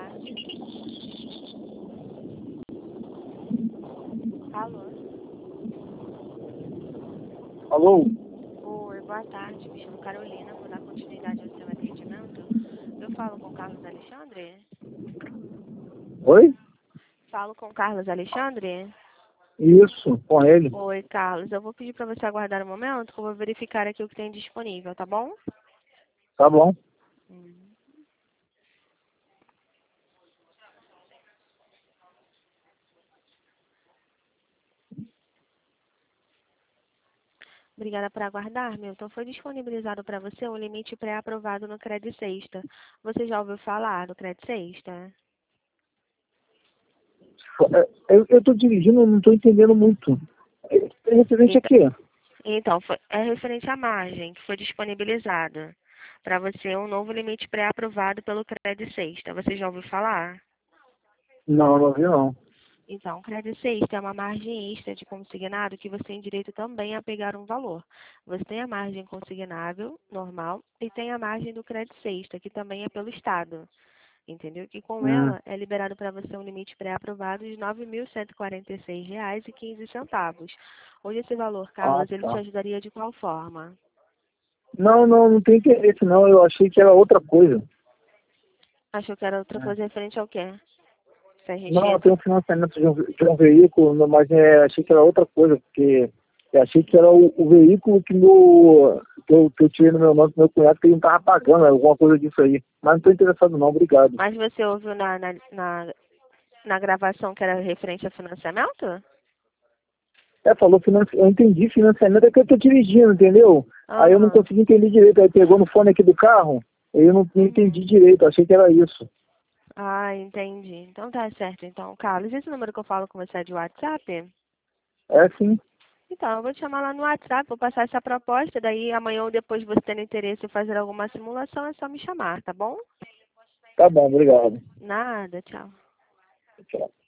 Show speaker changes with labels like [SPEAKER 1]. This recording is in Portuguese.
[SPEAKER 1] tarde. Alô?
[SPEAKER 2] Alô?
[SPEAKER 1] Oi, boa tarde. Me chamo Carolina, vou dar continuidade ao seu atendimento. Eu falo com o Carlos Alexandre?
[SPEAKER 2] Oi?
[SPEAKER 1] Falo com o Carlos Alexandre?
[SPEAKER 2] Isso, com ele.
[SPEAKER 1] Oi, Carlos. Eu vou pedir para você aguardar um momento, que eu vou verificar aqui o que tem disponível, tá bom?
[SPEAKER 2] Tá bom.
[SPEAKER 1] Obrigada por aguardar, Milton. Foi disponibilizado para você um limite pré-aprovado no Credit Sexta. Você já ouviu falar do Credit Sexta?
[SPEAKER 2] Eu tô dirigindo, não tô entendendo muito. É referente a
[SPEAKER 1] Então,
[SPEAKER 2] quê?
[SPEAKER 1] é referente à margem que foi disponibilizada para você um novo limite pré-aprovado pelo Credit Sexta. Você já ouviu falar?
[SPEAKER 2] Não vi não.
[SPEAKER 1] Então, o Credit Sexta é uma margem extra de consignado que você tem direito também a pegar um valor. Você tem a margem consignável, normal, e tem a margem do Credit Sexta, que também é pelo Estado. Entendeu? Que com
[SPEAKER 2] Hum.
[SPEAKER 1] ela é liberado para você um limite pré-aprovado de R$ 9.146,15. Hoje esse valor,
[SPEAKER 2] Ah,
[SPEAKER 1] Carlos, ele te
[SPEAKER 2] tá.
[SPEAKER 1] ajudaria de qual forma?
[SPEAKER 2] Não tem interesse não. Eu achei que era outra coisa.
[SPEAKER 1] Achou que era outra
[SPEAKER 2] É.
[SPEAKER 1] coisa referente ao quê?
[SPEAKER 2] Não, eu
[SPEAKER 1] CRG?
[SPEAKER 2] tenho um financiamento de um veículo, mas achei que era outra coisa, porque eu achei que era o veículo que eu tirei no meu nome do meu cunhado, que ele não estava pagando, alguma coisa disso aí. Mas não estou interessado não, obrigado.
[SPEAKER 1] Mas você ouviu na gravação que era referente a financiamento?
[SPEAKER 2] Falou eu entendi financiamento, é que eu tô dirigindo, entendeu? Aí eu não
[SPEAKER 1] Aham.
[SPEAKER 2] consegui entender direito, aí pegou no fone aqui do carro, eu não entendi
[SPEAKER 1] Uhum.
[SPEAKER 2] direito, achei que era isso.
[SPEAKER 1] Ah, entendi. Então tá certo. Então, Carlos, esse número que eu falo com você é de WhatsApp?
[SPEAKER 2] É sim,
[SPEAKER 1] Então, eu vou te chamar lá no WhatsApp, vou passar essa proposta, daí amanhã ou depois você tendo interesse em fazer alguma simulação, é só me chamar, tá bom?
[SPEAKER 2] tá bom, obrigado.
[SPEAKER 1] Nada, tchau.
[SPEAKER 2] Tchau.